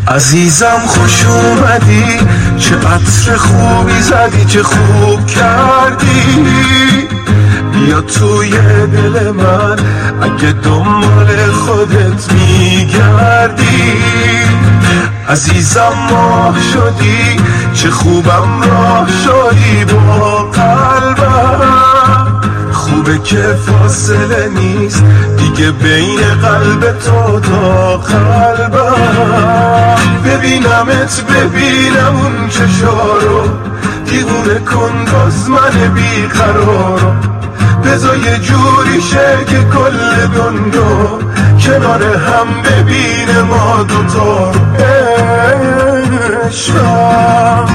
عزیزم خوش اومدی، چه عطر خوبی زدی، چه خوب کردی. بیا توی دل من اگه دنبال خودت میگردی. عزیزم ماه شدی، چه خوبم راه شدی با قلبم. خوبه که فاصله نیست دیگه بین قلب تو تا قلبم. ببینمت ببینم اون چشارو، دیوونه کن باز من بیقرارو. بذار یه جوری شه که کل دنیا کنار هم ببینه ما دوتا رو. عشقم